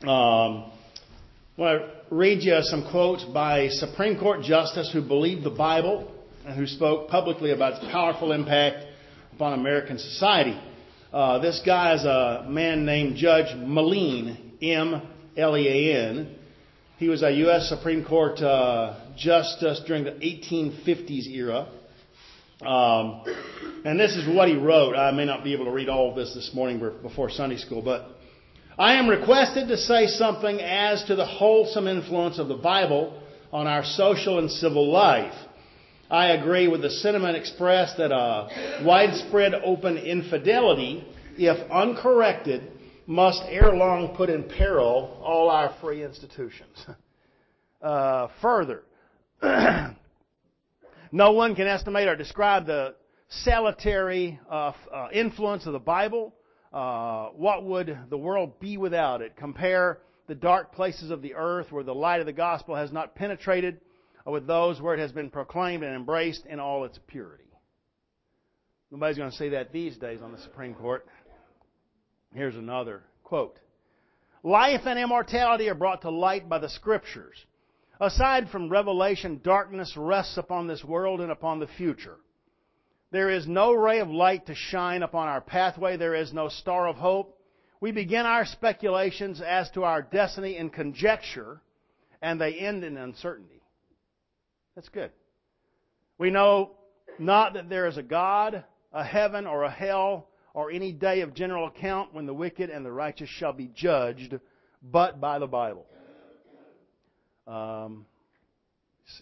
I want to read you some quotes by a Supreme Court justice who believed the Bible and who spoke publicly about its powerful impact upon American society. This guy is a man named Judge Melean, M-L-E-A-N. He was a U.S. Supreme Court justice during the 1850s era. And this is what he wrote. I may not be able to read all of this morning before Sunday school, but I am requested to say something as to the wholesome influence of the Bible on our social and civil life. I agree with the sentiment expressed that widespread open infidelity, if uncorrected, must ere long put in peril all our free institutions. Further, no one can estimate or describe the salutary influence of the Bible. What would the world be without it? Compare the dark places of the earth where the light of the gospel has not penetrated with those where it has been proclaimed and embraced in all its purity. Nobody's going to say that these days on the Supreme Court. Here's another quote. Life and immortality are brought to light by the Scriptures. Aside from revelation, darkness rests upon this world and upon the future. There is no ray of light to shine upon our pathway. There is no star of hope. We begin our speculations as to our destiny in conjecture, and they end in uncertainty. That's good. We know not that there is a God, a heaven, or a hell, or any day of general account when the wicked and the righteous shall be judged, but by the Bible. Let's see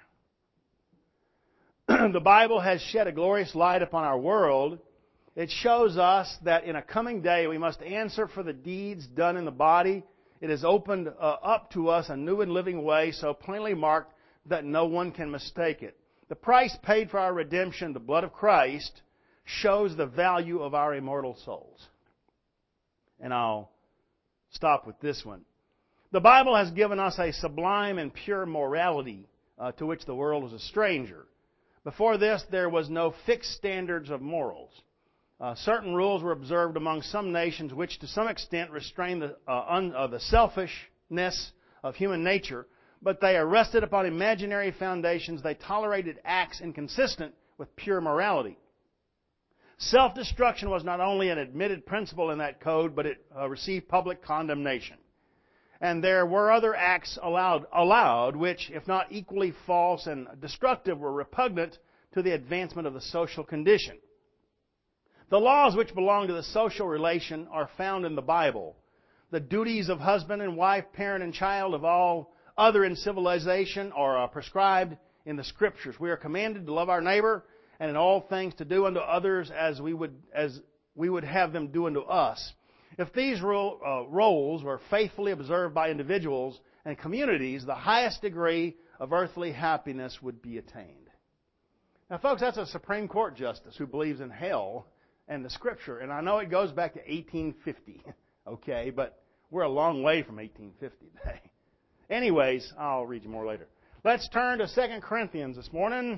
here. The Bible has shed a glorious light upon our world. It shows us that in a coming day we must answer for the deeds done in the body. It has opened up to us a new and living way so plainly marked that no one can mistake it. The price paid for our redemption, the blood of Christ, shows the value of our immortal souls. And I'll stop with this one. The Bible has given us a sublime and pure morality to which the world was a stranger. Before this, there was no fixed standards of morals. Certain rules were observed among some nations which to some extent restrained the selfishness of human nature, but they rested upon imaginary foundations. They tolerated acts inconsistent with pure morality. Self-destruction was not only an admitted principle in that code, but it received public condemnation. And there were other acts allowed which, if not equally false and destructive, were repugnant to the advancement of the social condition. The laws which belong to the social relation are found in the Bible. The duties of husband and wife, parent and child, of all other in civilization are prescribed in the Scriptures. We are commanded to love our neighbor and in all things to do unto others as we would have them do unto us. If these roles were faithfully observed by individuals and communities, the highest degree of earthly happiness would be attained. Now, folks, that's a Supreme Court justice who believes in hell and the Scripture. And I know it goes back to 1850, okay, but we're a long way from 1850 today. Anyways, I'll read you more later. Let's turn to 2 Corinthians this morning.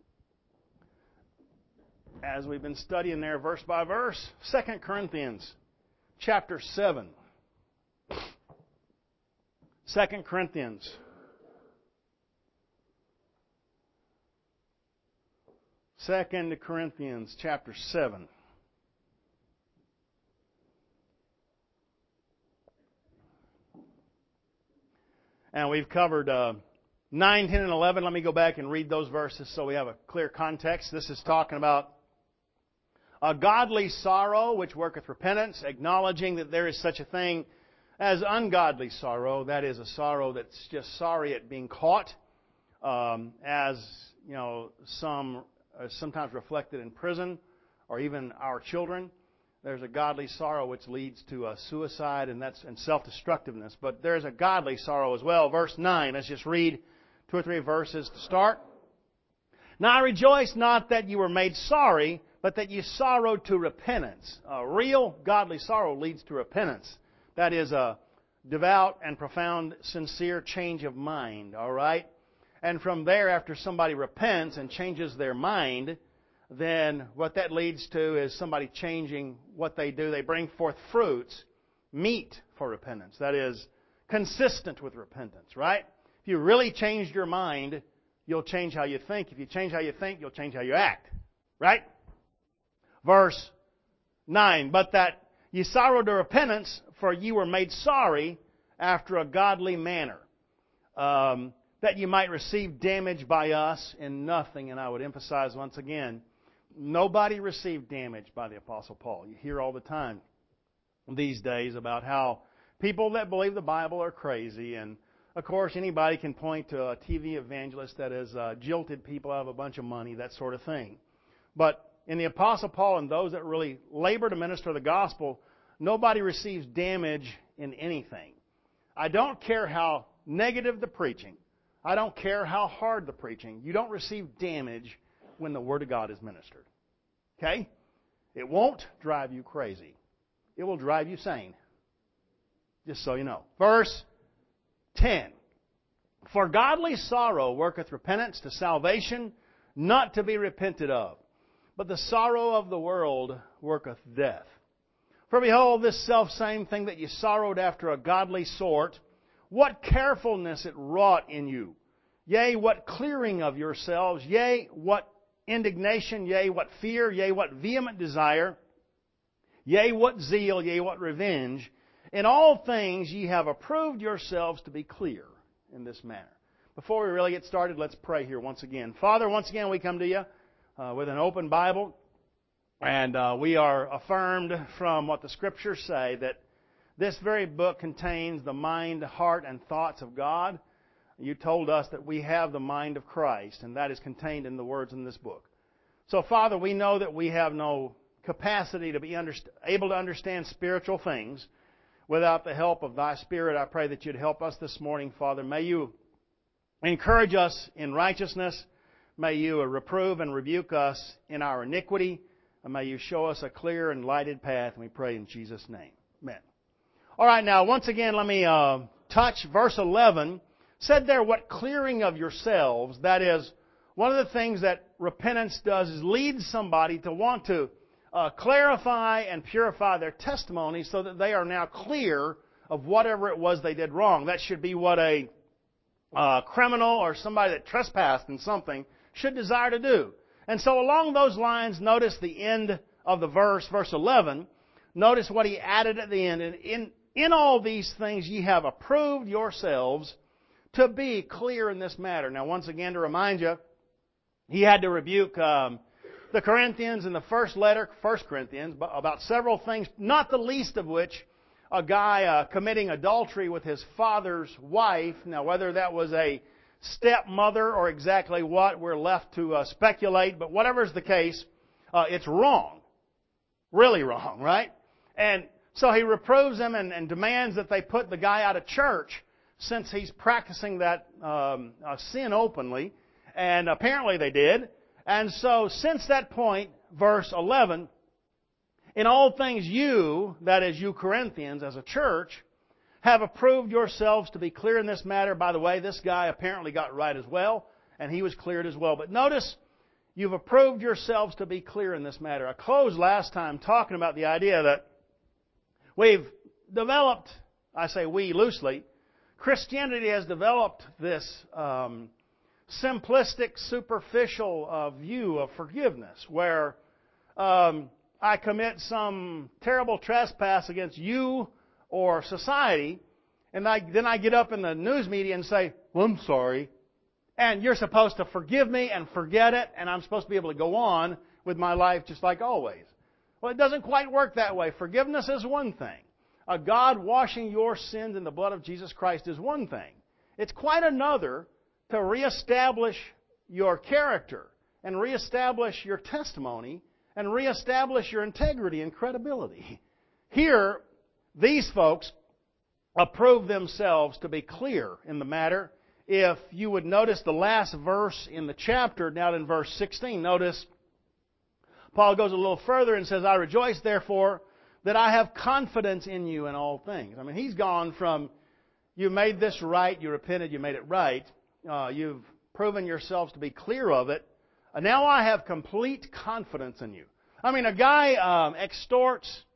As we've been studying there verse by verse, 2 Corinthians chapter 7. 2 Corinthians. Second Corinthians chapter 7. And we've covered 9, 10, and 11. Let me go back and read those verses so we have a clear context. This is talking about a godly sorrow which worketh repentance, acknowledging that there is such a thing as ungodly sorrow. That is a sorrow that's just sorry at being caught, as you know, sometimes reflected in prison or even our children. There's a godly sorrow which leads to suicide and self-destructiveness. But there's a godly sorrow as well. Verse 9, let's just read 2 or 3 verses to start. Now I rejoice not that you were made sorry, but that you sorrowed to repentance. A real godly sorrow leads to repentance. That is a devout and profound, sincere change of mind, all right? And from there, after somebody repents and changes their mind, then what that leads to is somebody changing what they do. They bring forth fruits meet for repentance. That is, consistent with repentance, right? If you really changed your mind, you'll change how you think. If you change how you think, you'll change how you act, right? Verse 9, but that ye sorrow to repentance, for ye were made sorry after a godly manner, that ye might receive damage by us in nothing. And I would emphasize once again, nobody received damage by the Apostle Paul. You hear all the time these days about how people that believe the Bible are crazy, and of course anybody can point to a TV evangelist that has jilted people out of a bunch of money, that sort of thing. But in the Apostle Paul and those that really labor to minister the gospel, nobody receives damage in anything. I don't care how negative the preaching. I don't care how hard the preaching. You don't receive damage when the Word of God is ministered. Okay? It won't drive you crazy. It will drive you sane. Just so you know. Verse 10. For godly sorrow worketh repentance to salvation, not to be repented of. But the sorrow of the world worketh death. For behold, this selfsame thing that ye sorrowed after a godly sort, what carefulness it wrought in you. Yea, what clearing of yourselves, yea, what indignation, yea, what fear, yea, what vehement desire, yea, what zeal, yea, what revenge. In all things ye have approved yourselves to be clear in this manner. Before we really get started, let's pray here once again. Father, once again we come to you with an open Bible, and we are affirmed from what the Scriptures say that this very book contains the mind, heart, and thoughts of God. You told us that we have the mind of Christ, and that is contained in the words in this book. So, Father, we know that we have no capacity to be able to understand spiritual things without the help of Thy Spirit. I pray that You'd help us this morning, Father. May You encourage us in righteousness. May You reprove and rebuke us in our iniquity. And may You show us a clear and lighted path. And we pray in Jesus' name. Amen. All right, now, once again, let me touch verse 11. Said there, what clearing of yourselves. That is, one of the things that repentance does is lead somebody to want to clarify and purify their testimony so that they are now clear of whatever it was they did wrong. That should be what a criminal or somebody that trespassed in something should desire to do. And so along those lines, notice the end of the verse 11. Notice what he added at the end. In all these things ye have approved yourselves to be clear in this matter. Now, once again, to remind you, he had to rebuke the Corinthians in the first letter, 1 Corinthians, about several things, not the least of which a guy committing adultery with his father's wife. Now, whether that was a stepmother or exactly what, we're left to speculate. But whatever's the case, it's wrong. Really wrong, right? And so he reproves them and demands that they put the guy out of church since he's practicing that sin openly. And apparently they did. And so since that point, verse 11, in all things you, that is you Corinthians as a church, have approved yourselves to be clear in this matter. By the way, this guy apparently got right as well, and he was cleared as well. But notice, you've approved yourselves to be clear in this matter. I closed last time talking about the idea that we've developed, I say we loosely, Christianity has developed this simplistic, superficial view of forgiveness, where I commit some terrible trespass against you or society, and then I get up in the news media and say, well, I'm sorry, and you're supposed to forgive me and forget it, and I'm supposed to be able to go on with my life just like always. Well, it doesn't quite work that way. Forgiveness is one thing. God washing your sins in the blood of Jesus Christ is one thing. It's quite another to reestablish your character and reestablish your testimony and reestablish your integrity and credibility. Here, these folks approve themselves to be clear in the matter. If you would notice the last verse in the chapter, down in verse 16, notice Paul goes a little further and says, I rejoice therefore that I have confidence in you in all things. I mean, he's gone from you made this right, you repented, you made it right, you've proven yourselves to be clear of it, and now I have complete confidence in you. I mean, a guy extorts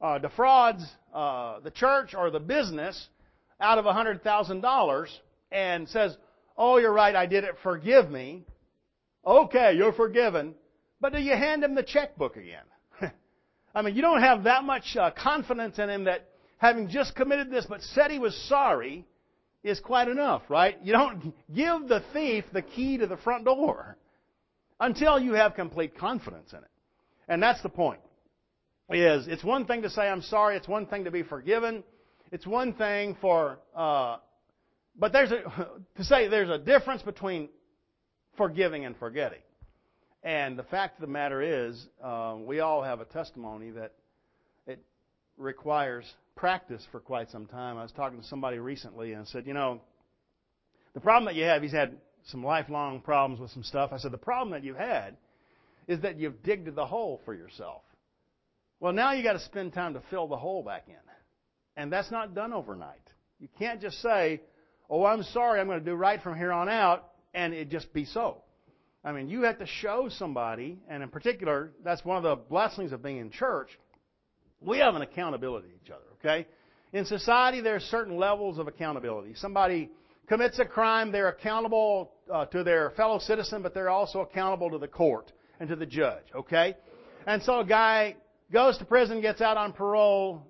defrauds the church or the business out of $100,000 and says, "Oh, you're right, I did it, forgive me." Okay, you're forgiven. But do you hand him the checkbook again? I mean, you don't have that much confidence in him that having just committed this but said he was sorry is quite enough, right? You don't give the thief the key to the front door until you have complete confidence in it. And that's the point. It's one thing to say I'm sorry. It's one thing to be forgiven. It's one thing but there's a difference between forgiving and forgetting. And the fact of the matter is, we all have a testimony that it requires practice for quite some time. I was talking to somebody recently and said, the problem that you have, he's had some lifelong problems with some stuff. I said, the problem that you've had is that you've digged the hole for yourself. Well, now you got to spend time to fill the hole back in. And that's not done overnight. You can't just say, "Oh, I'm sorry, I'm going to do right from here on out," and it just be so. I mean, you have to show somebody, and in particular, that's one of the blessings of being in church. We have an accountability to each other, okay? In society, there's certain levels of accountability. Somebody commits a crime, they're accountable to their fellow citizen, but they're also accountable to the court and to the judge, okay? And so a guy goes to prison, gets out on parole,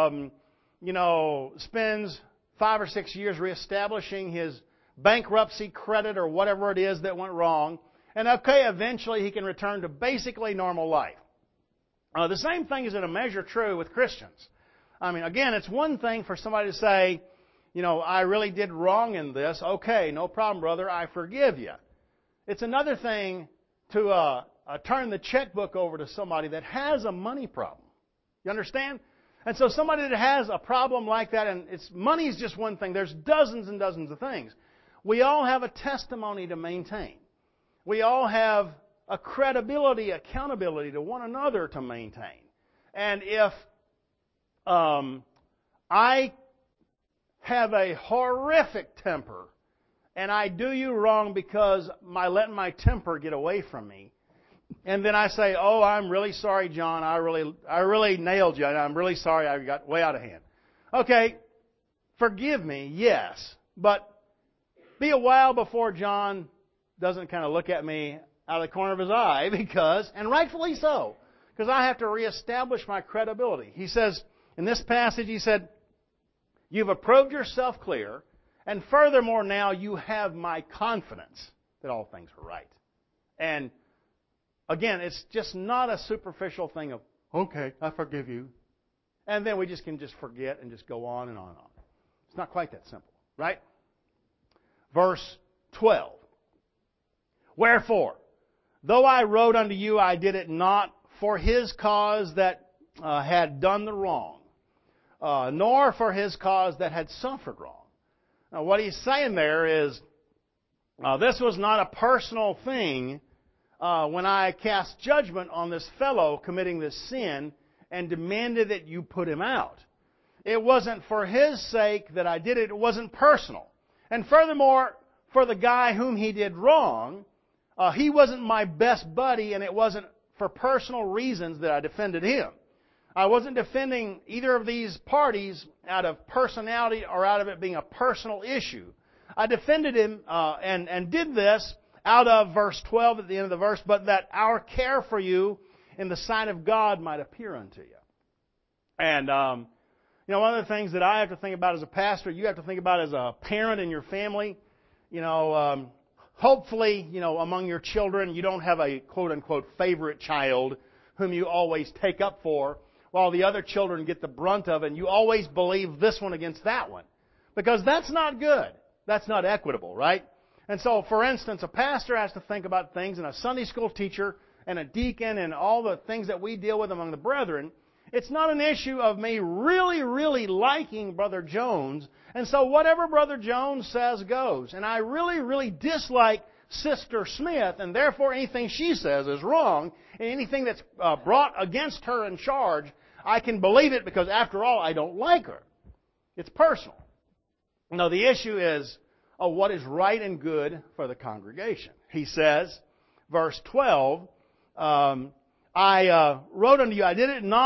spends 5 or 6 years reestablishing his bankruptcy credit or whatever it is that went wrong. And okay, eventually he can return to basically normal life. The same thing is in a measure true with Christians. I mean, again, it's one thing for somebody to say, "I really did wrong in this." Okay, no problem, brother, I forgive you. It's another thing to turn the checkbook over to somebody that has a money problem. You understand? And so somebody that has a problem like that, and money is just one thing. There's dozens and dozens of things. We all have a testimony to maintain. We all have a credibility, accountability to one another to maintain. And if I have a horrific temper and I do you wrong because I let my temper get away from me, and then I say, "Oh, I'm really sorry, John. I really nailed you. I'm really sorry. I got way out of hand." Okay, forgive me, yes, but be a while before John doesn't kind of look at me out of the corner of his eye and rightfully so, because I have to reestablish my credibility. He says, in this passage, he said, "You've approved yourself clear, and furthermore now you have my confidence that all things are right." And again, it's just not a superficial thing of, "Okay, I forgive you." And then we can just forget and just go on and on and on. It's not quite that simple, right? Verse 12. "Wherefore, though I wrote unto you, I did it not for his cause that had done the wrong, nor for his cause that had suffered wrong." Now, what he's saying there is, this was not a personal thing when I cast judgment on this fellow committing this sin and demanded that you put him out. It wasn't for his sake that I did it. It wasn't personal. And furthermore, for the guy whom he did wrong, he wasn't my best buddy, and it wasn't for personal reasons that I defended him. I wasn't defending either of these parties out of personality or out of it being a personal issue. I defended him and did this out of verse 12 at the end of the verse, "But that our care for you in the sight of God might appear unto you." And, one of the things that I have to think about as a pastor, you have to think about as a parent in your family. Hopefully, among your children, you don't have a quote-unquote favorite child whom you always take up for, while the other children get the brunt of it, and you always believe this one against that one. Because that's not good. That's not equitable, right? And so, for instance, a pastor has to think about things, and a Sunday school teacher, and a deacon, and all the things that we deal with among the brethren. It's not an issue of me really, really liking Brother Jones, and so whatever Brother Jones says goes. And I really, really dislike Sister Smith, and therefore anything she says is wrong, and anything that's brought against her in charge, I can believe it because, after all, I don't like her. It's personal. No, the issue is what is right and good for the congregation. He says, verse 12, "I wrote unto you, I did it not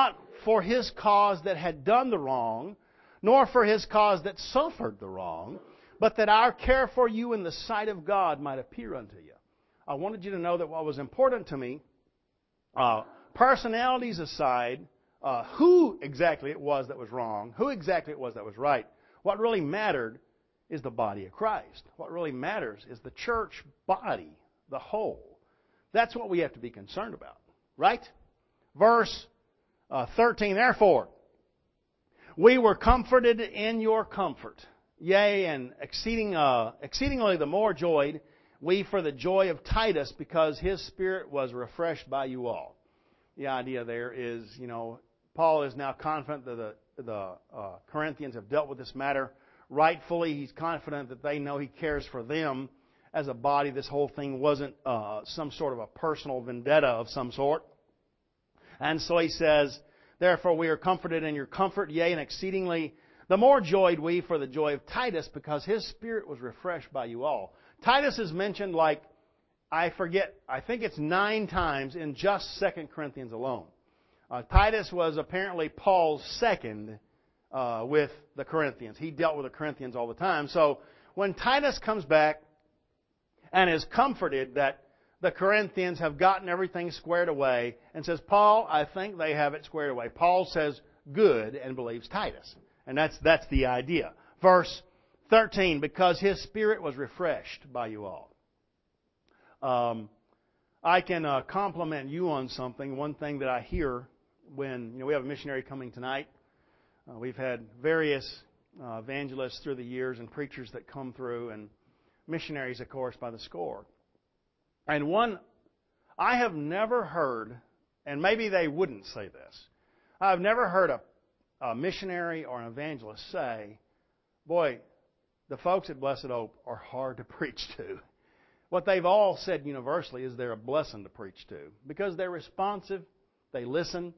for his cause that had done the wrong, nor for his cause that suffered the wrong, but that our care for you in the sight of God might appear unto you. I wanted you to know that what was important to me, personalities aside, who exactly it was that was wrong, who exactly it was that was right, what really mattered is the body of Christ. What really matters is the church body, the whole. That's what we have to be concerned about, right? Verse 13, therefore, we were comforted in your comfort, yea, and exceedingly the more joyed, we for the joy of Titus, because his spirit was refreshed by you all. The idea there is, Paul is now confident that the Corinthians have dealt with this matter rightfully. He's confident that they know he cares for them as a body. This whole thing wasn't some sort of a personal vendetta of some sort. And so he says, therefore we are comforted in your comfort, yea, and exceedingly the more joyed we for the joy of Titus, because his spirit was refreshed by you all. Titus is mentioned I think it's 9 times in just 2 Corinthians alone. Titus was apparently Paul's second with the Corinthians. He dealt with the Corinthians all the time. So when Titus comes back and is comforted that the Corinthians have gotten everything squared away and says, Paul, I think they have it squared away. Paul says, good, and believes Titus. And that's the idea. Verse 13, because his spirit was refreshed by you all. I can compliment you on something. One thing that I hear when we have a missionary coming tonight. We've had various evangelists through the years and preachers that come through, and missionaries, of course, by the score. And one, I have never heard, and maybe they wouldn't say this, I've never heard a missionary or an evangelist say, boy, the folks at Blessed Hope are hard to preach to. What they've all said universally is they're a blessing to preach to, because they're responsive, they listen.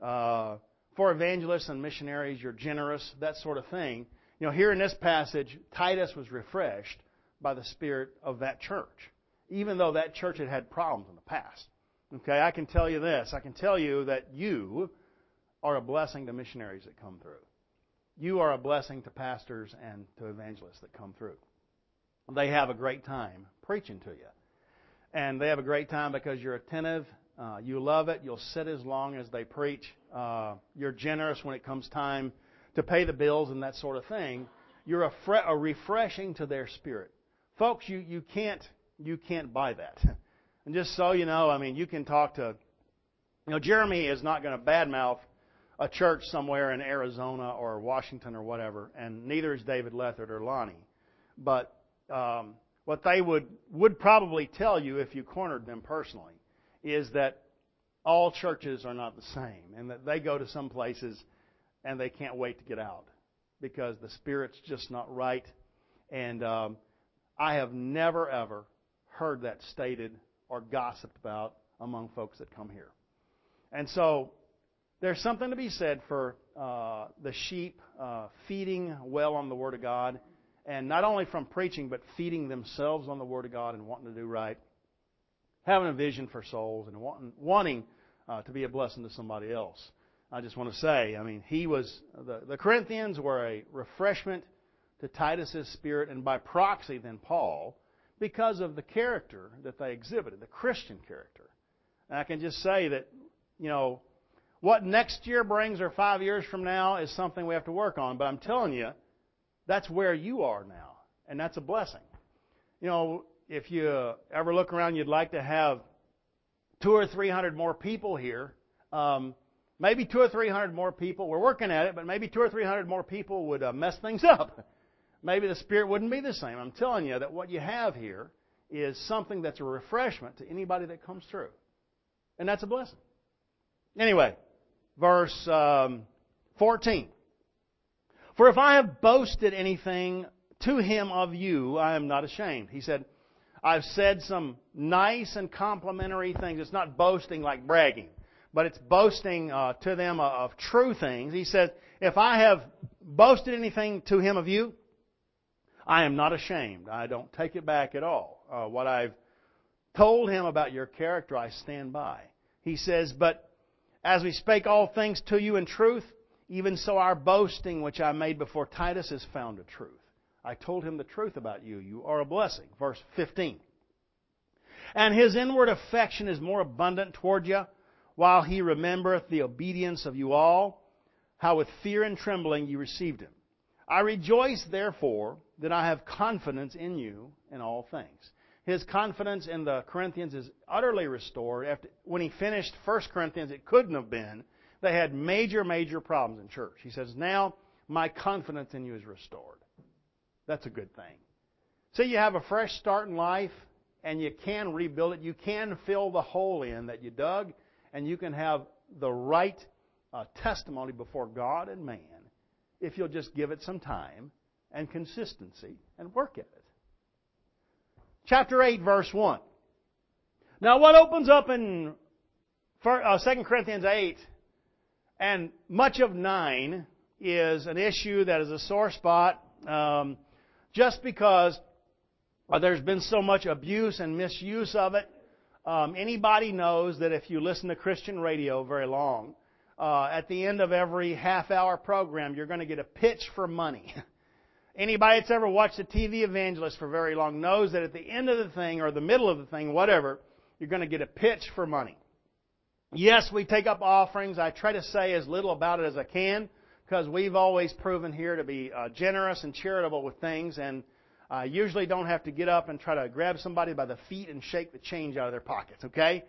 For evangelists and missionaries, you're generous, that sort of thing. Here in this passage, Titus was refreshed by the spirit of that church, even though that church had had problems in the past. Okay, I can tell you this. I can tell you that you are a blessing to missionaries that come through. You are a blessing to pastors and to evangelists that come through. They have a great time preaching to you. And they have a great time because you're attentive. You love it. You'll sit as long as they preach. You're generous when it comes time to pay the bills and that sort of thing. You're a refreshing to their spirit. Folks, you can't buy that. And just so you know, you can talk to, Jeremy is not going to badmouth a church somewhere in Arizona or Washington or whatever, and neither is David Lethard or Lonnie. But what they would probably tell you if you cornered them personally is that all churches are not the same, and that they go to some places and they can't wait to get out because the spirit's just not right. And I have never, ever heard that stated or gossiped about among folks that come here. And so there's something to be said for the sheep feeding well on the Word of God, and not only from preaching, but feeding themselves on the Word of God and wanting to do right, having a vision for souls, and wanting to be a blessing to somebody else. I just want to say, the Corinthians were a refreshment to Titus's spirit, and by proxy then Paul, because of the character that they exhibited, the Christian character. And I can just say that, what next year brings or 5 years from now is something we have to work on. But I'm telling you, that's where you are now. And that's a blessing. If you ever look around, you'd like to have 200 or 300 more people here. Maybe 200 or 300 more people. We're working at it, but maybe 200 or 300 more people would mess things up. Maybe the Spirit wouldn't be the same. I'm telling you that what you have here is something that's a refreshment to anybody that comes through. And that's a blessing. Anyway, verse 14. For if I have boasted anything to him of you, I am not ashamed. He said, I've said some nice and complimentary things. It's not boasting like bragging, but it's boasting to them of true things. He said, if I have boasted anything to him of you, I am not ashamed. I don't take it back at all. What I've told him about your character, I stand by. He says, but As we spake all things to you in truth, even so our boasting which I made before Titus is found a truth. I told him the truth about you. You are a blessing. Verse 15. And his inward affection is more abundant toward you, while he remembereth the obedience of you all, how with fear and trembling you received him. I rejoice, therefore, that I have confidence in you in all things. His confidence in the Corinthians is utterly restored. When he finished 1 Corinthians, it couldn't have been. They had major, major problems in church. He says, now my confidence in you is restored. That's a good thing. So you have a fresh start in life, and you can rebuild it. You can fill the hole in that you dug, and you can have the right testimony before God and man if you'll just give it some time and consistency and work at it. Chapter 8, verse 1. Now what opens up in 2 Corinthians 8 and much of 9 is an issue that is a sore spot just because there's been so much abuse and misuse of it. Anybody knows that if you listen to Christian radio very long, at the end of every half-hour program, you're going to get a pitch for money. Anybody that's ever watched a TV evangelist for very long knows that at the end of the thing, or the middle of the thing, whatever, you're going to get a pitch for money. Yes, we take up offerings. I try to say as little about it as I can, because we've always proven here to be generous and charitable with things, and I usually don't have to get up and try to grab somebody by the feet and shake the change out of their pockets, okay?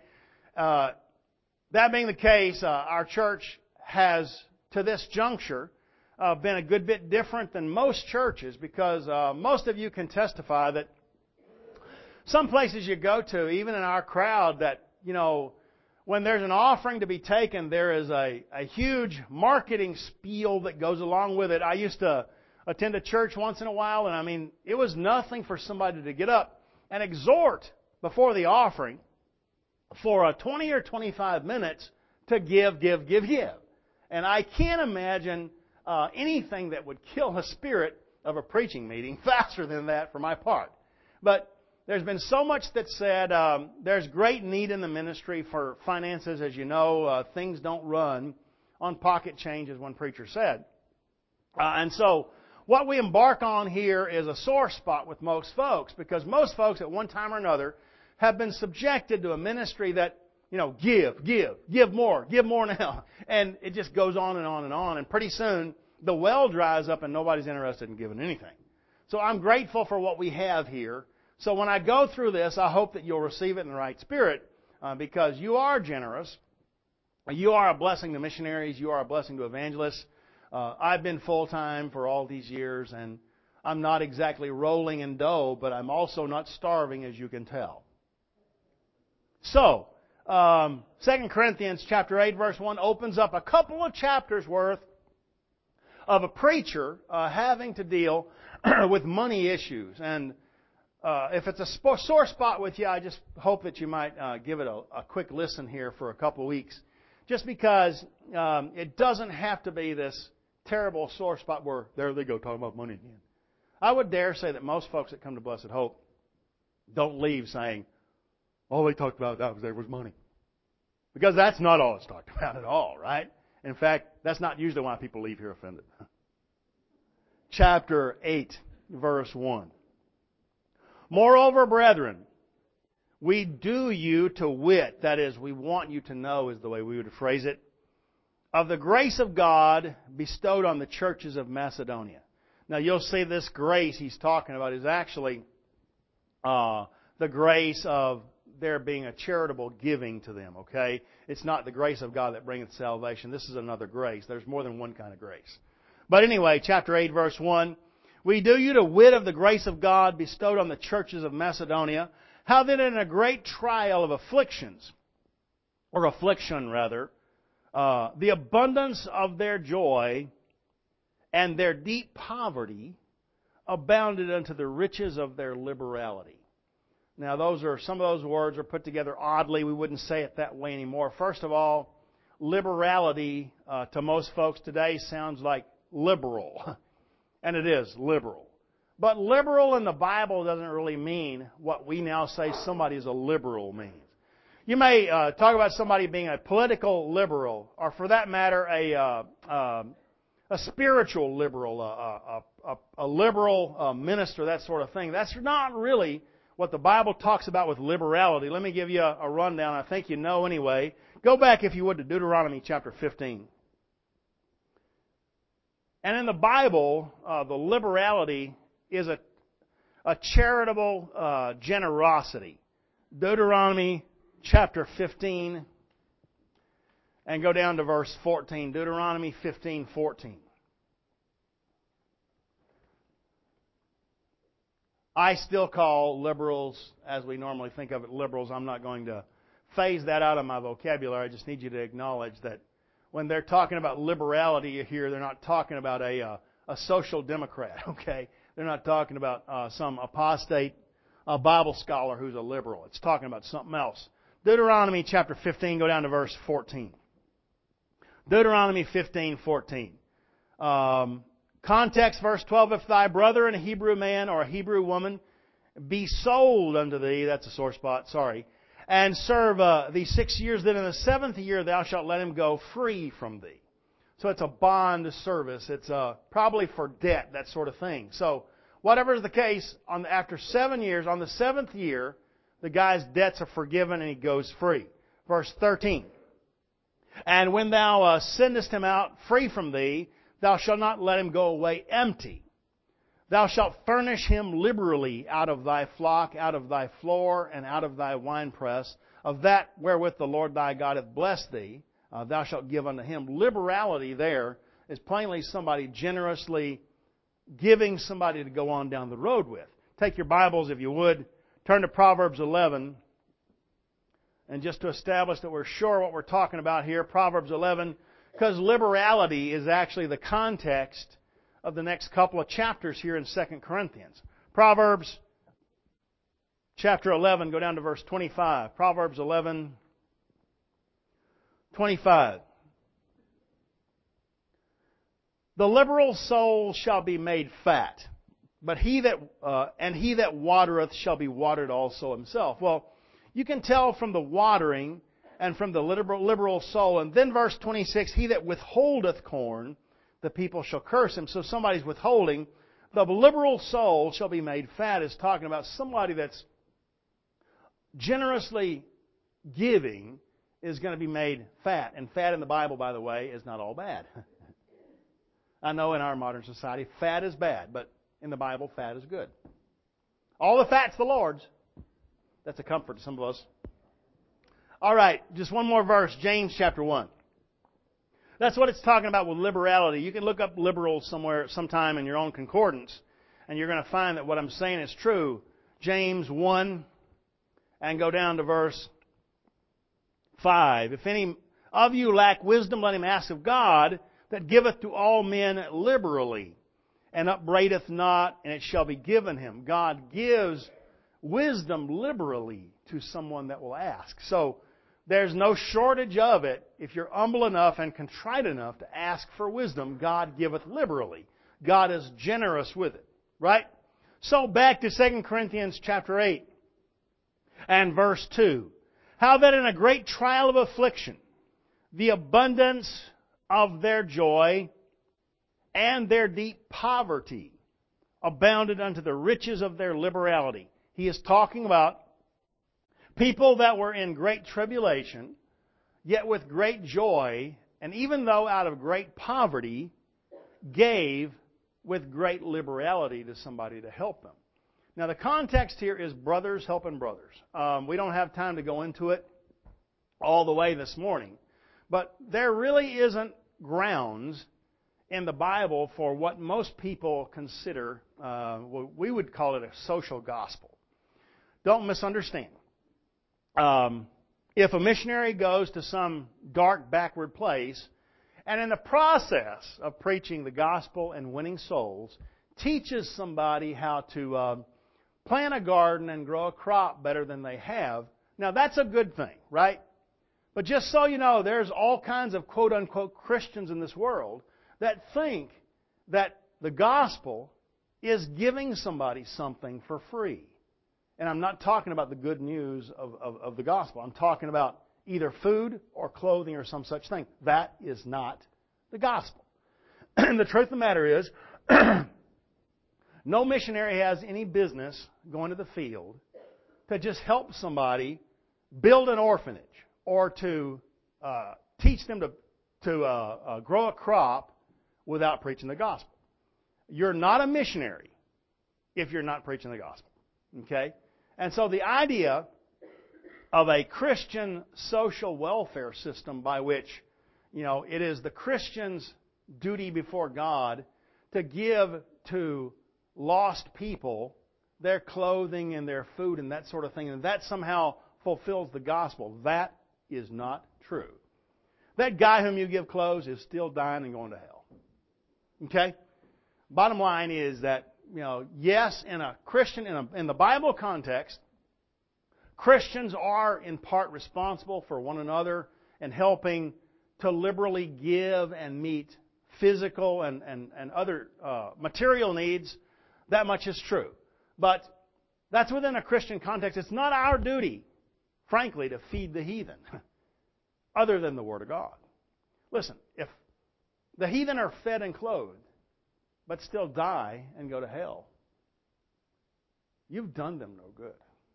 That being the case, our church has, to this juncture, been a good bit different than most churches because most of you can testify that some places you go to, even in our crowd, that, you know, when there's an offering to be taken, there is a huge marketing spiel that goes along with it. I used to attend a church once in a while, and I mean, it was nothing for somebody to get up and exhort before the offering for 20 or 25 minutes to give. And I can't imagine anything that would kill the spirit of a preaching meeting faster than that for my part. But there's been so much that's said. There's great need in the ministry for finances. As you know, things don't run on pocket change, as one preacher said. And so what we embark on here is a sore spot with most folks, because most folks at one time or another have been subjected to a ministry that, you know, give more now. And it just goes on and on and on. And pretty soon, the well dries up and nobody's interested in giving anything. So I'm grateful for what we have here. So when I go through this, I hope that you'll receive it in the right spirit, because you are generous. You are a blessing to missionaries. You are a blessing to evangelists. I've been full-time for all these years, and I'm not exactly rolling in dough, but I'm also not starving, as you can tell. So, 2 Corinthians chapter 8, verse 1 opens up a couple of chapters worth of a preacher having to deal with money issues. And if it's a sore spot with you, I just hope that you might give it a quick listen here for a couple of weeks. Just because it doesn't have to be this terrible sore spot where there they go talking about money again. I would dare say that most folks that come to Blessed Hope don't leave saying, all they talked about that was there was money. Because that's not all it's talked about at all, right? In fact, that's not usually why people leave here offended. Chapter 8, verse 1. Moreover, brethren, we do you to wit, that is, we want you to know is the way we would phrase it, of the grace of God bestowed on the churches of Macedonia. Now you'll see this grace he's talking about is actually the grace of there being a charitable giving to them, okay? It's not the grace of God that bringeth salvation. This is another grace. There's more than one kind of grace. But anyway, chapter 8, verse 1. We do you to wit of the grace of God bestowed on the churches of Macedonia, how that in a great trial of afflictions, or affliction rather, the abundance of their joy and their deep poverty abounded unto the riches of their liberality. Now, some of those words are put together oddly. We wouldn't say it that way anymore. First of all, liberality to most folks today sounds like liberal. And it is liberal. But liberal in the Bible doesn't really mean what we now say somebody is a liberal means. You may talk about somebody being a political liberal, or for that matter, a spiritual liberal, a liberal minister, that sort of thing. That's not really what the Bible talks about with liberality. Let me give you a rundown. I think you know anyway. Go back, if you would, to Deuteronomy chapter 15. And in the Bible, the liberality is a charitable generosity. Deuteronomy chapter 15, and go down to verse 14. Deuteronomy 15:14. I still call liberals, as we normally think of it, liberals. I'm not going to phase that out of my vocabulary. I just need you to acknowledge that when they're talking about liberality here, they're not talking about a social democrat, okay? They're not talking about some apostate Bible scholar who's a liberal. It's talking about something else. Deuteronomy chapter 15, go down to verse 14. Deuteronomy 15:14. Context, verse 12, if thy brother and a Hebrew man or a Hebrew woman be sold unto thee, that's a sore spot, sorry, and serve thee 6 years, then in the 7th year thou shalt let him go free from thee. So it's a bond service. It's probably for debt, that sort of thing. So whatever is the case, after 7 years, on the 7th year, the guy's debts are forgiven and he goes free. Verse 13. And when thou sendest him out free from thee, thou shalt not let him go away empty. Thou shalt furnish him liberally out of thy flock, out of thy floor, and out of thy winepress, of that wherewith the Lord thy God hath blessed thee. Thou shalt give unto him. Liberality there is plainly somebody generously giving somebody to go on down the road with. Take your Bibles, if you would. Turn to Proverbs 11. And just to establish that we're sure what we're talking about here, Proverbs 11, because liberality is actually the context of the next couple of chapters here in 2 Corinthians. Proverbs chapter 11, go down to verse 25. Proverbs 11:25. The liberal soul shall be made fat, but he that watereth shall be watered also himself. Well, you can tell from the watering and from the liberal soul. And then verse 26, he that withholdeth corn, the people shall curse him. So somebody's withholding. The liberal soul shall be made fat is talking about somebody that's generously giving is going to be made fat. And fat in the Bible, by the way, is not all bad. I know in our modern society, fat is bad, but in the Bible, fat is good. All the fat's the Lord's. That's a comfort to some of us. All right, just one more verse, James chapter 1. That's what it's talking about with liberality. You can look up liberals somewhere, sometime in your own concordance, and you're going to find that what I'm saying is true. James 1, and go down to verse 5. If any of you lack wisdom, let him ask of God, that giveth to all men liberally, and upbraideth not, and it shall be given him. God gives wisdom liberally to someone that will ask. So there's no shortage of it. If you're humble enough and contrite enough to ask for wisdom, God giveth liberally. God is generous with it. Right? So back to 2 Corinthians chapter 8 and verse 2. How that in a great trial of affliction, the abundance of their joy and their deep poverty abounded unto the riches of their liberality. He is talking about people that were in great tribulation, yet with great joy, and even though out of great poverty, gave with great liberality to somebody to help them. Now the context here is brothers helping brothers. We don't have time to go into it all the way this morning, but there really isn't grounds in the Bible for what most people consider, we would call it a social gospel. Don't misunderstand. If a missionary goes to some dark, backward place, and in the process of preaching the gospel and winning souls, teaches somebody how to plant a garden and grow a crop better than they have, now that's a good thing, right? But just so you know, there's all kinds of quote-unquote Christians in this world that think that the gospel is giving somebody something for free. And I'm not talking about the good news of the gospel. I'm talking about either food or clothing or some such thing. That is not the gospel. And the truth of the matter is, no missionary has any business going to the field to just help somebody build an orphanage or to teach them to grow a crop without preaching the gospel. You're not a missionary if you're not preaching the gospel. Okay? And so the idea of a Christian social welfare system by which, it is the Christian's duty before God to give to lost people their clothing and their food and that sort of thing, and that somehow fulfills the gospel. That is not true. That guy whom you give clothes is still dying and going to hell. Okay? Bottom line is that, yes, in a Christian, in the Bible context, Christians are in part responsible for one another and helping to liberally give and meet physical and other material needs. That much is true. But that's within a Christian context. It's not our duty, frankly, to feed the heathen, other than the Word of God. Listen, if the heathen are fed and clothed, but still die and go to hell, you've done them no good.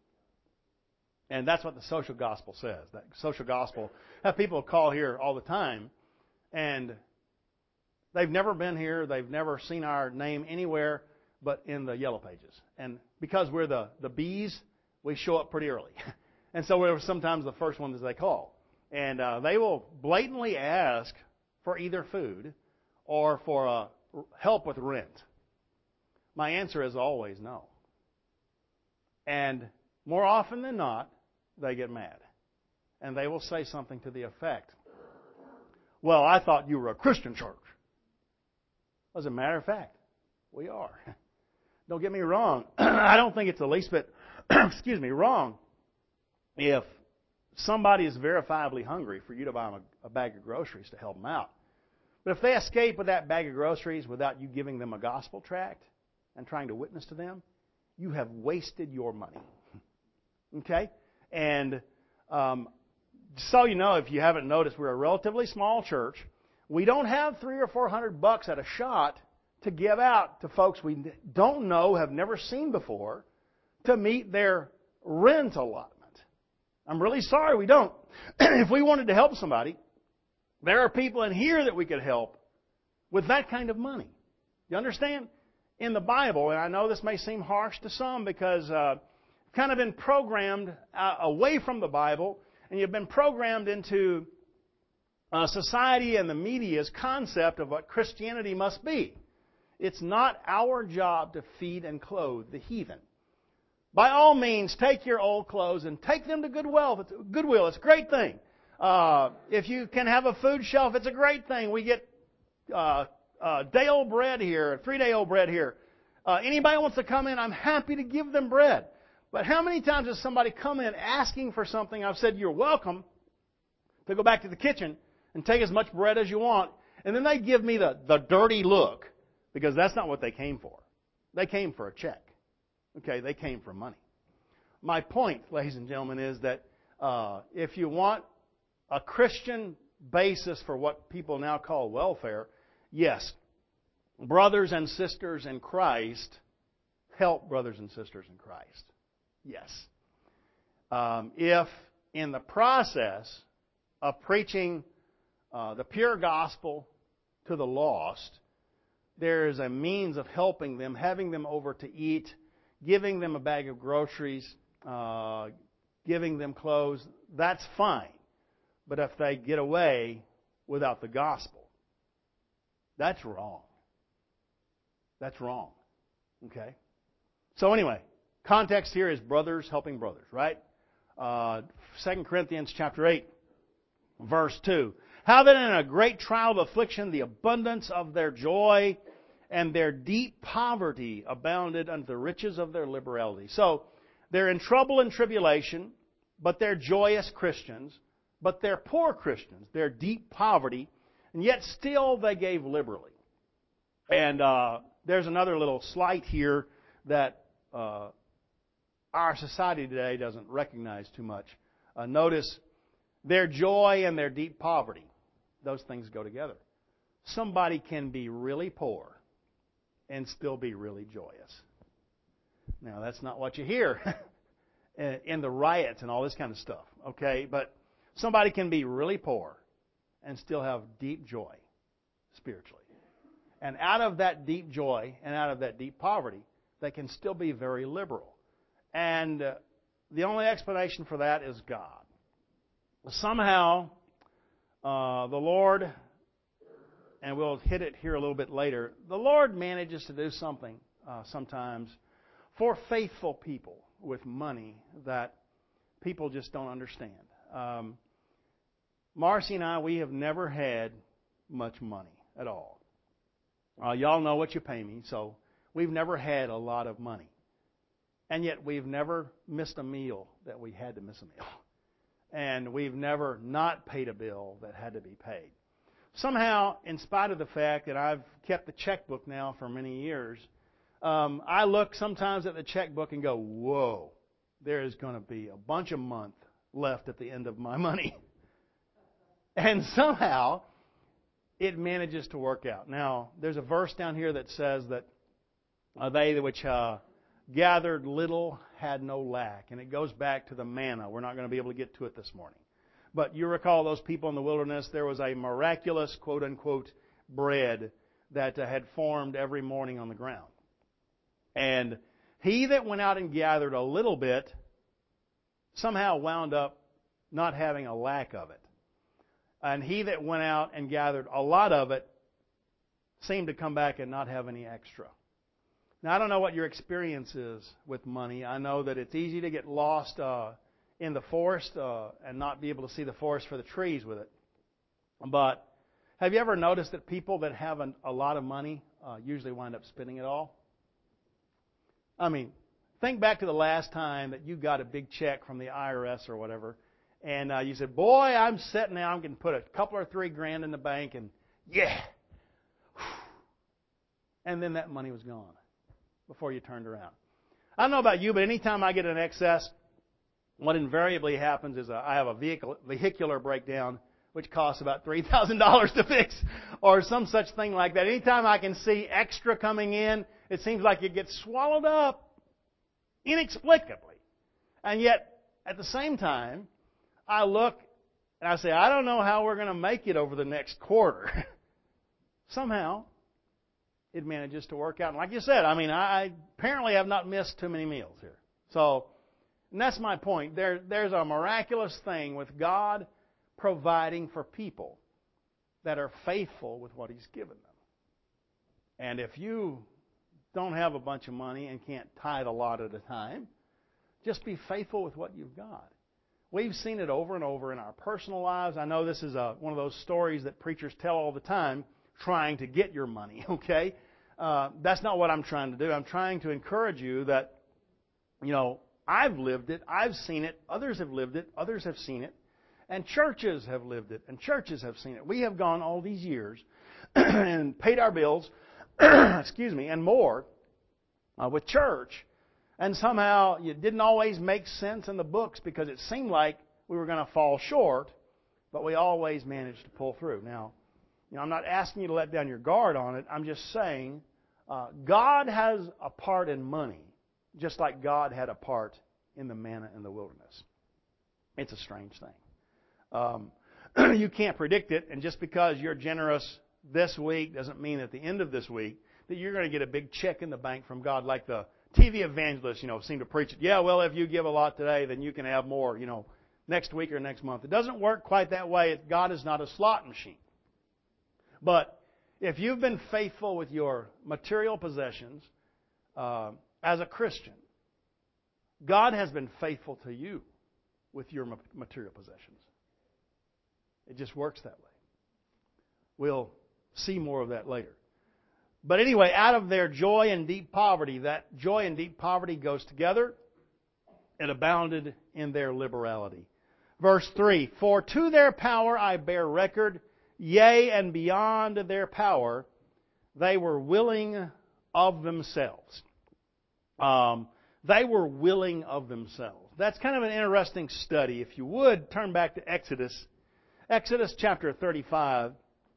And that's what the social gospel says. That social gospel, have people call here all the time, and they've never been here, they've never seen our name anywhere but in the yellow pages. And because we're the bees, we show up pretty early. And so we're sometimes the first ones they call. And they will blatantly ask for either food or for help with rent. My answer is always no. And more often than not, they get mad. And they will say something to the effect, well, I thought you were a Christian church. As a matter of fact, we are. Don't get me wrong. I don't think it's the least bit, wrong if somebody is verifiably hungry for you to buy them a bag of groceries to help them out. But if they escape with that bag of groceries without you giving them a gospel tract and trying to witness to them, you have wasted your money. Okay? And so you know, if you haven't noticed, we're a relatively small church. We don't have $300 or $400 at a shot to give out to folks we don't know, have never seen before, to meet their rent allotment. I'm really sorry we don't. If we wanted to help somebody, there are people in here that we could help with that kind of money. You understand? In the Bible, and I know this may seem harsh to some because kind of been programmed away from the Bible, and you've been programmed into society and the media's concept of what Christianity must be. It's not our job to feed and clothe the heathen. By all means, take your old clothes and take them to Goodwill. It's a great thing. If you can have a food shelf, it's a great thing. We get day-old bread here, 3-day-old bread here. Anybody wants to come in, I'm happy to give them bread. But how many times has somebody come in asking for something? I've said, you're welcome to go back to the kitchen and take as much bread as you want. And then they give me the dirty look, because that's not what they came for. They came for a check. Okay, they came for money. My point, ladies and gentlemen, is that if you want a Christian basis for what people now call welfare, yes, brothers and sisters in Christ help brothers and sisters in Christ. Yes. If in the process of preaching the pure gospel to the lost, there is a means of helping them, having them over to eat, giving them a bag of groceries, giving them clothes, that's fine. But if they get away without the gospel, that's wrong. That's wrong. Okay? So anyway, context here is brothers helping brothers, right? 2 Corinthians chapter 8, verse 2. How then in a great trial of affliction the abundance of their joy and their deep poverty abounded unto the riches of their liberality. So, they're in trouble and tribulation, but they're joyous Christians, but they're poor Christians. They're deep poverty, and yet still they gave liberally. And there's another little slight here that our society today doesn't recognize too much. Notice their joy and their deep poverty. Those things go together. Somebody can be really poor and still be really joyous. Now, that's not what you hear in the riots and all this kind of stuff, okay? But somebody can be really poor and still have deep joy spiritually. And out of that deep joy and out of that deep poverty, they can still be very liberal. And the only explanation for that is God. Somehow, the Lord, and we'll hit it here a little bit later, the Lord manages to do something sometimes for faithful people with money that people just don't understand. Marcy and I, we have never had much money at all. Y'all know what you pay me, so we've never had a lot of money. And yet we've never missed a meal that we had to miss a meal. And we've never not paid a bill that had to be paid. Somehow, in spite of the fact that I've kept the checkbook now for many years, I look sometimes at the checkbook and go, whoa, there is going to be a bunch of month left at the end of my money. And somehow, it manages to work out. Now, there's a verse down here that says that they which gathered little had no lack. And it goes back to the manna. We're not going to be able to get to it this morning. But you recall those people in the wilderness, there was a miraculous, quote-unquote, bread that had formed every morning on the ground. And he that went out and gathered a little bit somehow wound up not having a lack of it. And he that went out and gathered a lot of it seemed to come back and not have any extra. Now, I don't know what your experience is with money. I know that it's easy to get lost in the forest and not be able to see the forest for the trees with it. But have you ever noticed that people that have a lot of money usually wind up spending it all? I mean, think back to the last time that you got a big check from the IRS or whatever, and you said, boy, I'm sitting now, I'm going to put a couple or $3,000 in the bank, and yeah. And then that money was gone before you turned around. I don't know about you, but anytime I get an excess, what invariably happens is I have a vehicular breakdown, which costs about $3,000 to fix, or some such thing like that. Anytime I can see extra coming in, it seems like it gets swallowed up inexplicably. And yet, at the same time, I look and I say, I don't know how we're going to make it over the next quarter. Somehow, it manages to work out. And like you said, I mean, I apparently have not missed too many meals here. So, and that's my point. There's a miraculous thing with God providing for people that are faithful with what He's given them. And if you don't have a bunch of money and can't tithe a lot at a time, just be faithful with what you've got. We've seen it over and over in our personal lives. I know this is one of those stories that preachers tell all the time, trying to get your money, okay? That's not what I'm trying to do. I'm trying to encourage you that, you know, I've lived it, I've seen it, others have lived it, others have seen it, and churches have lived it, and churches have seen it. We have gone all these years and paid our bills, and more with church. And somehow it didn't always make sense in the books because it seemed like we were going to fall short, but we always managed to pull through. Now, you know, I'm not asking you to let down your guard on it. I'm just saying God has a part in money, just like God had a part in the manna in the wilderness. It's a strange thing. You can't predict it, and just because you're generous this week doesn't mean at the end of this week that you're going to get a big check in the bank from God like the TV evangelists, you know, seem to preach it. Yeah, well, if you give a lot today, then you can have more, you know, next week or next month. It doesn't work quite that way. God is not a slot machine. But if you've been faithful with your material possessions as a Christian, God has been faithful to you with your material possessions. It just works that way. We'll see more of that later. But anyway, out of their joy and deep poverty, that joy and deep poverty goes together. It abounded in their liberality. Verse 3, for to their power I bear record, yea, and beyond their power, they were willing of themselves. They were willing of themselves. That's kind of an interesting study. If you would, turn back to Exodus. Exodus chapter 35.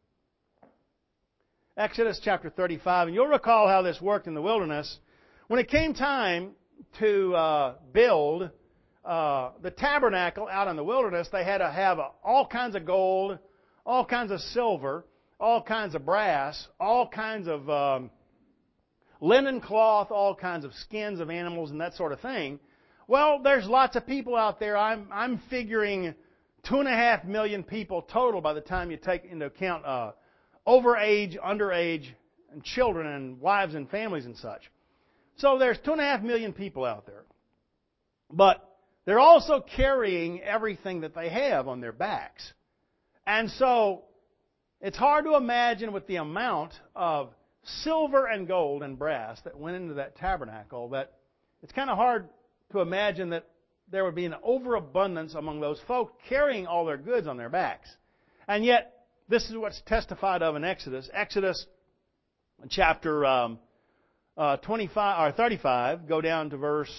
Exodus chapter 35. And you'll recall how this worked in the wilderness. When it came time to build the tabernacle out in the wilderness, they had to have all kinds of gold, all kinds of silver, all kinds of brass, all kinds of linen cloth, all kinds of skins of animals and that sort of thing. Well, there's lots of people out there. I'm figuring 2.5 million people total by the time you take into account overage, underage, and children and wives and families and such. So there's 2.5 million people out there. But they're also carrying everything that they have on their backs. And so it's hard to imagine with the amount of silver and gold and brass that went into that tabernacle that it's kind of hard to imagine that there would be an overabundance among those folk carrying all their goods on their backs. And yet, this is what's testified of in Exodus. Exodus chapter 25 or 35. Go down to verse.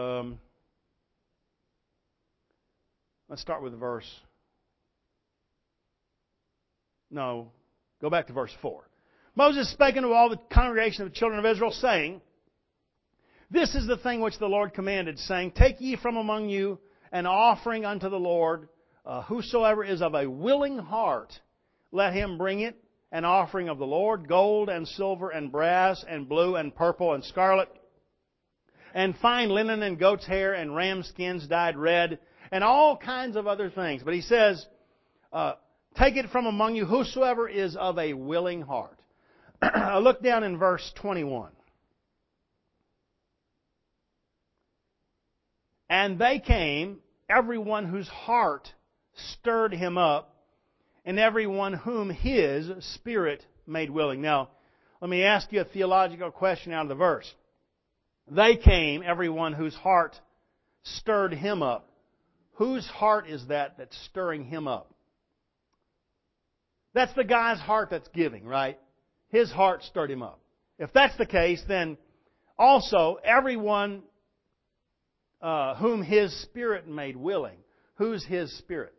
Let's start with verse. No, go back to verse 4. Moses spake unto all the congregation of the children of Israel, saying, This is the thing which the Lord commanded, saying, Take ye from among you an offering unto the Lord. Whosoever is of a willing heart, let him bring it, an offering of the Lord, gold and silver and brass and blue and purple and scarlet, and fine linen and goat's hair and ram skins dyed red, and all kinds of other things. But he says, Take it from among you, whosoever is of a willing heart. Look down in verse 21. And they came, everyone whose heart stirred him up, and everyone whom his spirit made willing. Now, let me ask you a theological question out of the verse. They came, everyone whose heart stirred him up. Whose heart is that that's stirring him up? That's the guy's heart that's giving, right? His heart stirred him up. If that's the case, then also everyone whom his spirit made willing. Who's his spirit?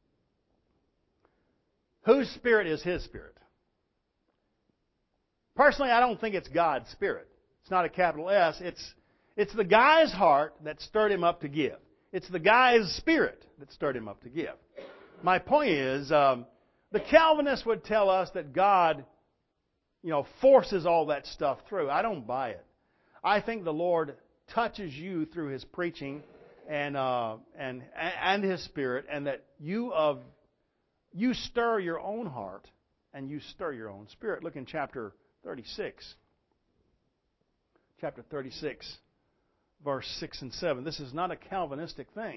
Whose spirit is his spirit? Personally, I don't think it's God's spirit. It's not a capital S. It's the guy's heart that stirred him up to give. It's the guy's spirit that stirred him up to give. My point is, the Calvinists would tell us that God, forces all that stuff through. I don't buy it. I think the Lord touches you through His preaching and His Spirit, and that you stir your own heart and you stir your own spirit. Look in chapter 36. Chapter 36, verse 6 and 7. This is not a Calvinistic thing.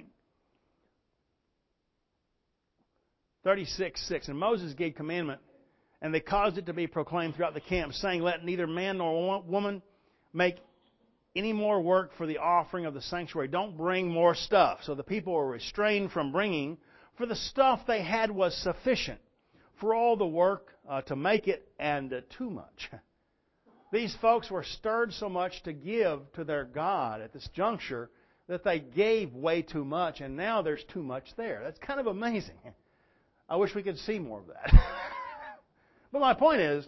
36:6. And Moses gave commandment, and they caused it to be proclaimed throughout the camp, saying, Let neither man nor woman make any more work for the offering of the sanctuary. Don't bring more stuff. So the people were restrained from bringing, for the stuff they had was sufficient for all the work to make it, and too much. These folks were stirred so much to give to their God at this juncture that they gave way too much, and now there's too much there. That's kind of amazing. I wish we could see more of that. But my point is,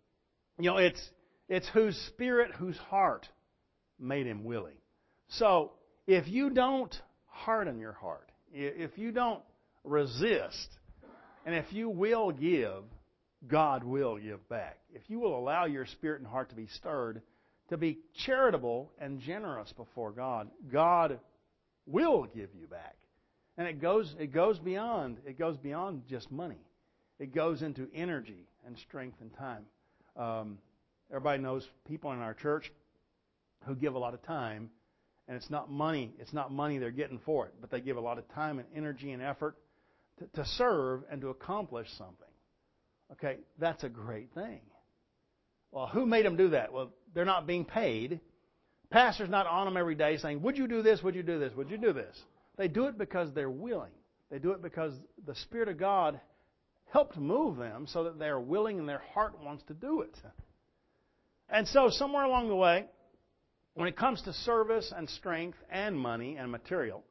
it's whose spirit, whose heart made him willing. So, if you don't harden your heart, if you don't resist, and if you will give, God will give back. If you will allow your spirit and heart to be stirred, to be charitable and generous before God, God will give you back. And it goes beyond just money. It goes into energy and strength and time. Everybody knows people in our church who give a lot of time, and it's not money they're getting for it, but they give a lot of time and energy and effort to serve and to accomplish something. Okay, that's a great thing. Well, who made them do that? Well, they're not being paid. Pastor's not on them every day saying, would you do this, would you do this, would you do this? They do it because they're willing. They do it because the Spirit of God helped move them so that they're willing and their heart wants to do it. And so somewhere along the way, when it comes to service and strength and money and material,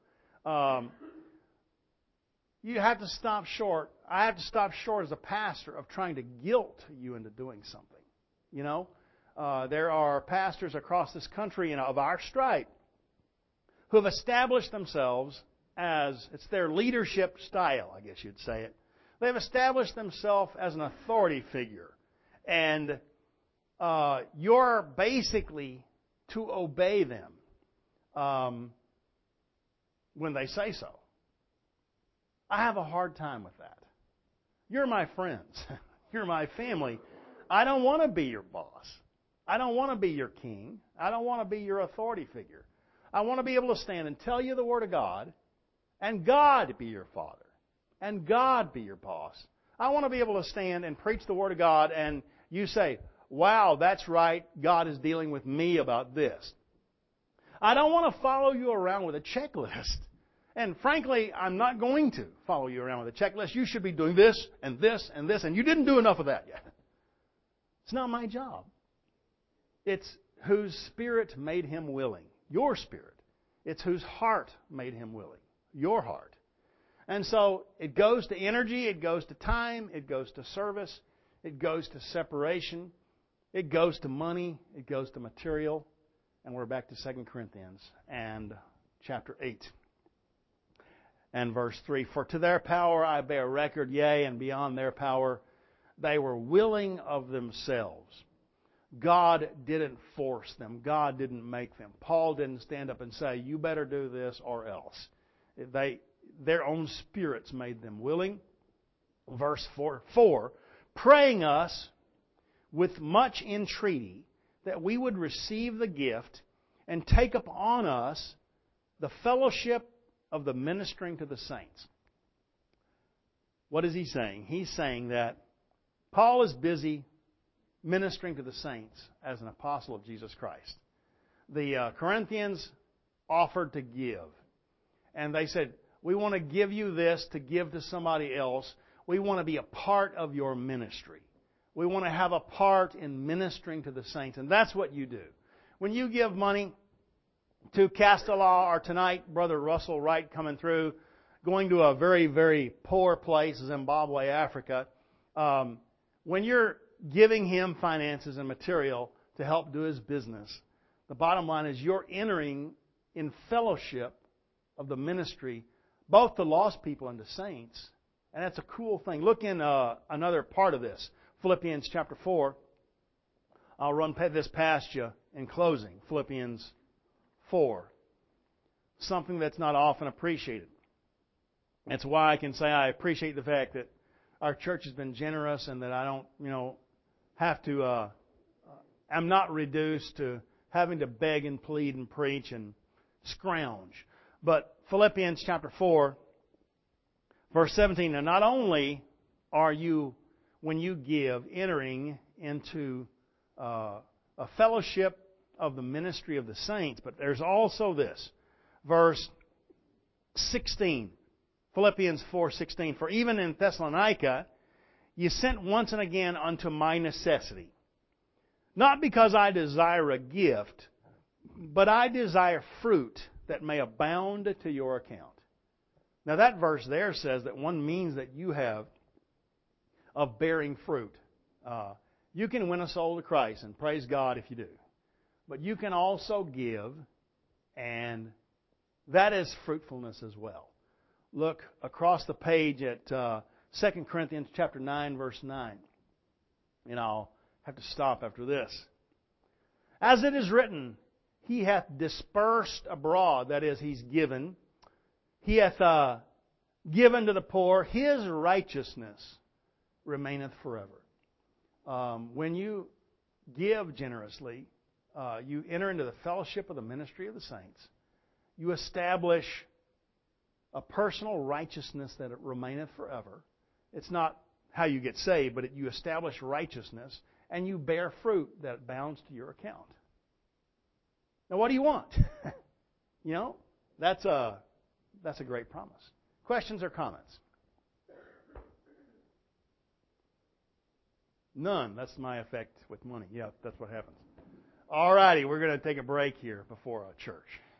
you have to stop short. I have to stop short as a pastor of trying to guilt you into doing something. You know, there are pastors across this country of our stripe who have established themselves as, it's their leadership style, I guess you'd say it. They've established themselves as an authority figure. And you're basically to obey them when they say so. I have a hard time with that. You're my friends. You're my family. I don't want to be your boss. I don't want to be your king. I don't want to be your authority figure. I want to be able to stand and tell you the Word of God, and God be your father, and God be your boss. I want to be able to stand and preach the Word of God, and you say, wow, that's right, God is dealing with me about this. I don't want to follow you around with a checklist. And frankly, I'm not going to follow you around with a checklist. You should be doing this, and this, and this, and you didn't do enough of that yet. It's not my job. It's whose spirit made him willing. Your spirit. It's whose heart made him willing. Your heart. And so it goes to energy, it goes to time, it goes to service, it goes to separation, it goes to money, it goes to material. And we're back to 2 Corinthians and chapter 8. And verse 3, for to their power I bear record, yea, and beyond their power, they were willing of themselves. God didn't force them. God didn't make them. Paul didn't stand up and say, you better do this or else. Their own spirits made them willing. Verse 4, praying us with much entreaty that we would receive the gift and take upon us the fellowship of the ministering to the saints. What is he saying? He's saying that Paul is busy ministering to the saints as an apostle of Jesus Christ. The Corinthians offered to give. And they said, we want to give you this to give to somebody else. We want to be a part of your ministry. We want to have a part in ministering to the saints. And that's what you do. When you give money to Castellaw, or tonight, Brother Russell Wright coming through, going to a very, very poor place, Zimbabwe, Africa. When you're giving him finances and material to help do his business, the bottom line is you're entering in fellowship of the ministry, both to lost people and to saints. And that's a cool thing. Look in another part of this, Philippians chapter 4. I'll run this past you in closing. Philippians 4. Something that's not often appreciated. That's why I can say I appreciate the fact that our church has been generous and that I don't, have to, I'm not reduced to having to beg and plead and preach and scrounge. But Philippians chapter 4, verse 17, and not only are you, when you give, entering into a fellowship of the ministry of the saints, but there's also this, verse 16, Philippians 4:16, for even in Thessalonica you sent once and again unto my necessity, not because I desire a gift, but I desire fruit that may abound to your account. Now that verse there says that one means that you have of bearing fruit. You can win a soul to Christ, and praise God if you do. But you can also give, and that is fruitfulness as well. Look across the page at 2 Corinthians chapter 9, verse 9. And I'll have to stop after this. As it is written, He hath dispersed abroad, that is, He's given. He hath given to the poor. His righteousness remaineth forever. When you give generously, you enter into the fellowship of the ministry of the saints. You establish a personal righteousness that it remaineth forever. It's not how you get saved, but you establish righteousness, and you bear fruit that bounds to your account. Now, what do you want? That's a great promise. Questions or comments? None. That's my effect with money. Yeah, that's what happens. All righty, we're going to take a break here before church.